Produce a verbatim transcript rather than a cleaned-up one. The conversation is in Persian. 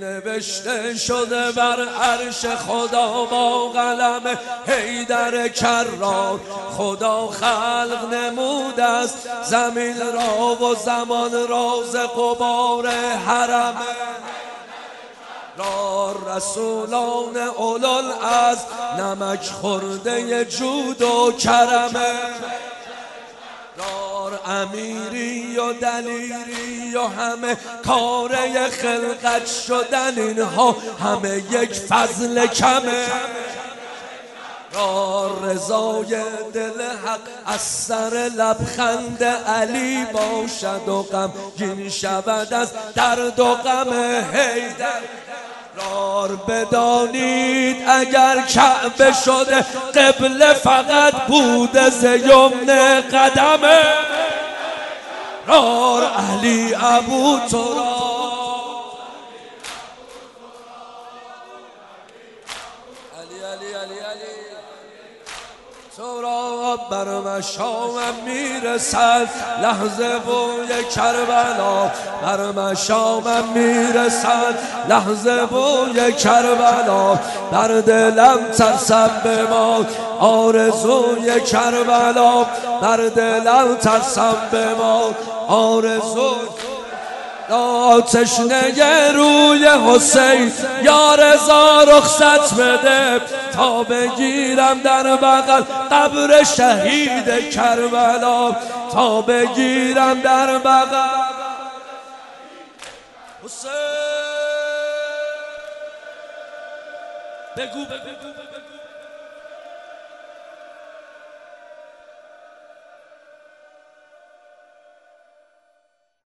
نوشته شده بر عرش خدا با قلم حیدر کرار. خدا خلق نمود است زمین را و زمان راز غبار حرم را. رسولان اولوالعزم نمک خورده جود و کرمه دار. امیری و دلیری و همه کاره خلقت شدن، اینها همه یک فضل کمه را. رضای دل حق از سر لبخند علی باشد و غمگین شود از درد و غم حیدر را. بدانید اگر کعبه شده قبله فقط بوده ز یمن قدمه را. علی ابو تراب علی علی علی علی تراب بر مشامم میرسد لحظه بوی کربلا. بر مشامم میرسد لحظه بوی کربلا. در دلم ترسم بماد آرزوی کربلا. در دلم ترسم بماد آرزوی تشنه روی حسین. یا رضا رخصت بده تا بگیرم در بغل قبر شهید کربلا. تا بگیرم در بغل حسین. بگو بگو بگو